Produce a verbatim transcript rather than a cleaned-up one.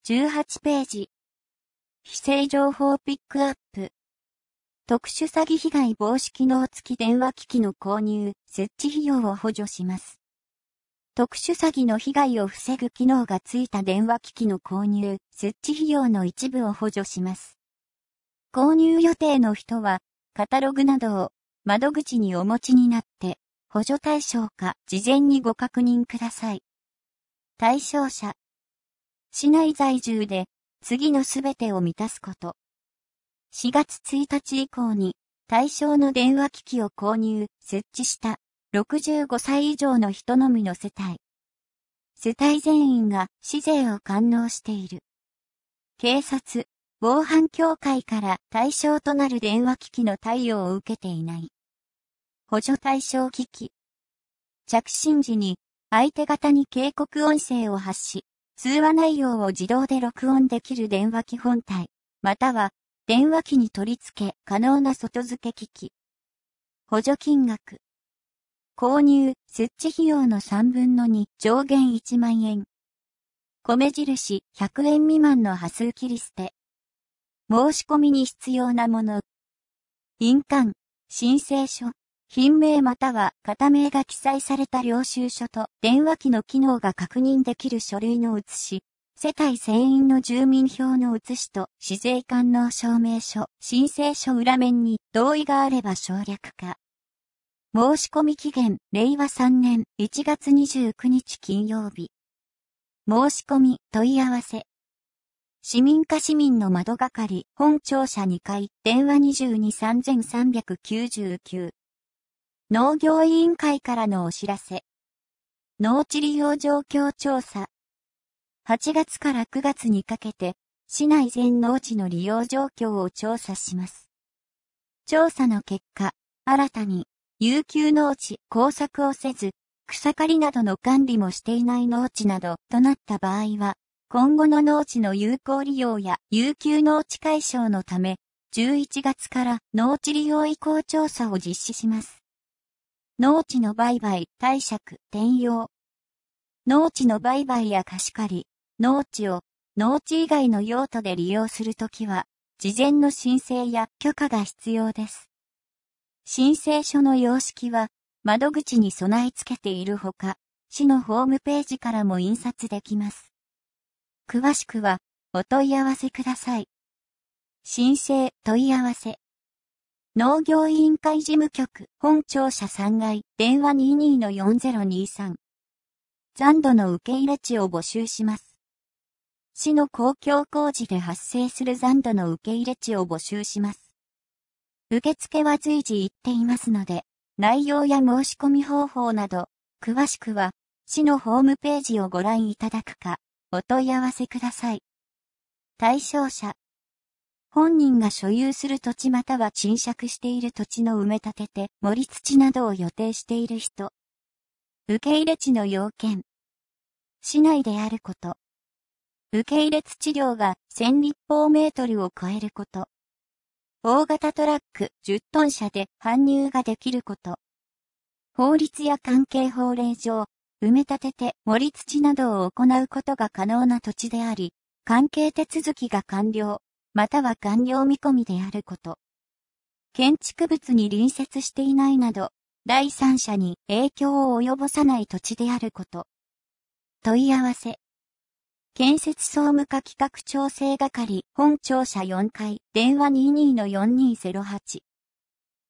じゅうはちページ。非正情報ピックアップ。特殊詐欺被害防止機能付き電話機器の購入、設置費用を補助します。特殊詐欺の被害を防ぐ機能がついた電話機器の購入、設置費用の一部を補助します。購入予定の人は、カタログなどを窓口にお持ちになって、補助対象か事前にご確認ください。対象者。市内在住で、次のすべてを満たすこと。しがつついたち以降に、対象の電話機器を購入、設置した、ろくじゅうごさい以上の人のみの世帯。世帯全員が市税を完納している。警察、防犯協会から対象となる電話機器の貸与を受けていない。補助対象機器。着信時に、相手方に警告音声を発し、通話内容を自動で録音できる電話機本体、または電話機に取り付け可能な外付け機器。補助金額。購入、設置費用のさんぶんのに上限いちまんえん。米印ひゃくえん未満の端数切り捨て。申し込みに必要なもの。印鑑、申請書。品名または型名が記載された領収書と電話機の機能が確認できる書類の写し、世帯全員の住民票の写しと市税完納証明書、申請書裏面に同意があれば省略化。申し込み期限、れいわさんねんいちがつにじゅうくにち金曜日。申し込み、問い合わせ。市民課市民の窓係、本庁舎にかい、電話にじゅうに さんさんきゅうきゅう。農業委員会からのお知らせ。農地利用状況調査。はちがつからくがつにかけて、市内全農地の利用状況を調査します。調査の結果、新たに、遊休農地、耕作をせず、草刈りなどの管理もしていない農地などとなった場合は、今後の農地の有効利用や遊休農地解消のため、じゅういちがつから農地利用移行調査を実施します。農地の売買、貸借、転用。農地の売買や貸し借り、農地を農地以外の用途で利用するときは、事前の申請や許可が必要です。申請書の様式は、窓口に備え付けているほか、市のホームページからも印刷できます。詳しくは、お問い合わせください。申請、問い合わせ。農業委員会事務局、本庁舎さんがい、電話 にじゅうに のよんぜろにさん。残土の受け入れ地を募集します。市の公共工事で発生する残土の受け入れ地を募集します。受付は随時行っていますので、内容や申し込み方法など、詳しくは、市のホームページをご覧いただくか、お問い合わせください。対象者。本人が所有する土地または賃借している土地の埋め立てて盛り土などを予定している人。受け入れ地の要件。市内であること。受け入れ土量がせん立方メートルを超えること。大型トラックじゅっトン車で搬入ができること。法律や関係法令上、埋め立てて盛り土などを行うことが可能な土地であり、関係手続きが完了。または完了見込みであること。建築物に隣接していないなど、第三者に影響を及ぼさない土地であること。問い合わせ。建設総務課企画調整係、本庁舎よんかい、電話 にじゅうに のよんにーぜろはち。